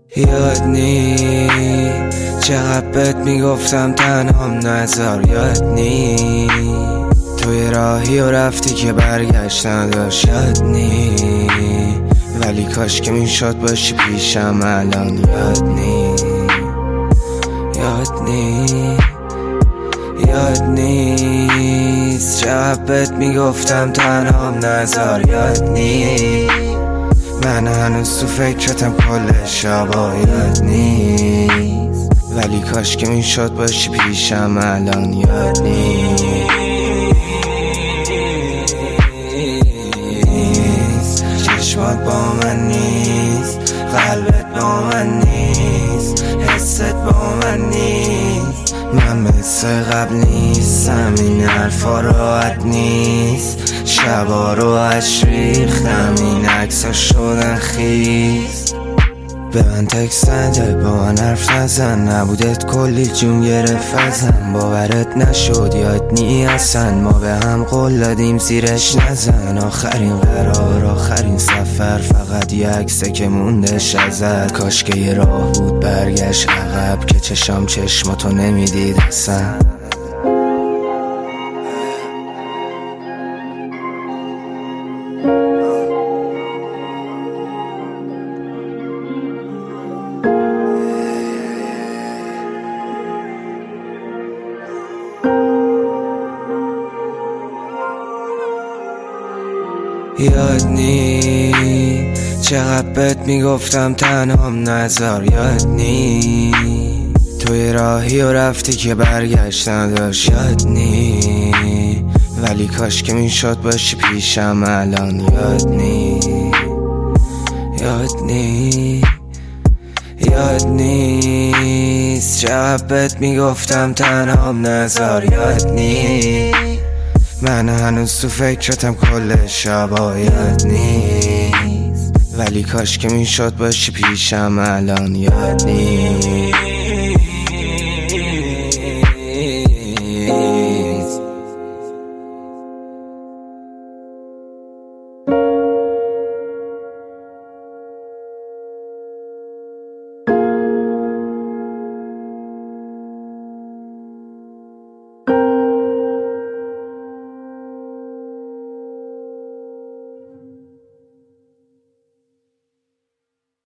یاد نی چقدر بهت میگفتم تنهام نذار. یاد نی توی راهی و رفتی که برگشت نداشت. یاد نی ولی کاش که میشد باشی پیشم الان. یاد نی یاد نی یاد نیست چقدر بهت میگفتم تنهام نذار. یاد نی من هنوز تو فکرتم کل شبا. یاد نیست ولی کاش که میشد باشی پیشم الان. یاد نیست چشمات با من نیست، قلبت با من نیست، حست با من نیست. من مثل قبل نیستم، این حرفا راحت نیست. شبا رو اش ریختم، این عکسا شدن خیز. به من تکست نده، با من حرف نزن، نبودت کلی جون گرفت ازم. باورت نشد یاد نی اصلا، ما به هم قول دادیم زیرش نزن. آخرین قرار آخرین سفر، فقط یه عکسه که موندش ازت. کاش که یه راه بود برگشت عقب، که چشام چشماتو نمیدید اصلا. یاد نی چقدر بهت میگفتم تنهام نذار. یاد نی توی راهی و رفتی که برگشت نداشت. یاد نی ولی کاش که میشد باشی پیشم الان. یاد نی یاد نی یاد نیست چقدر بهت میگفتم تنهام نذار. یاد نی من هنوز تو فکرتم کل شبا. یاد نیست ولی کاش که میشد باشی پیشم الان. یاد نیست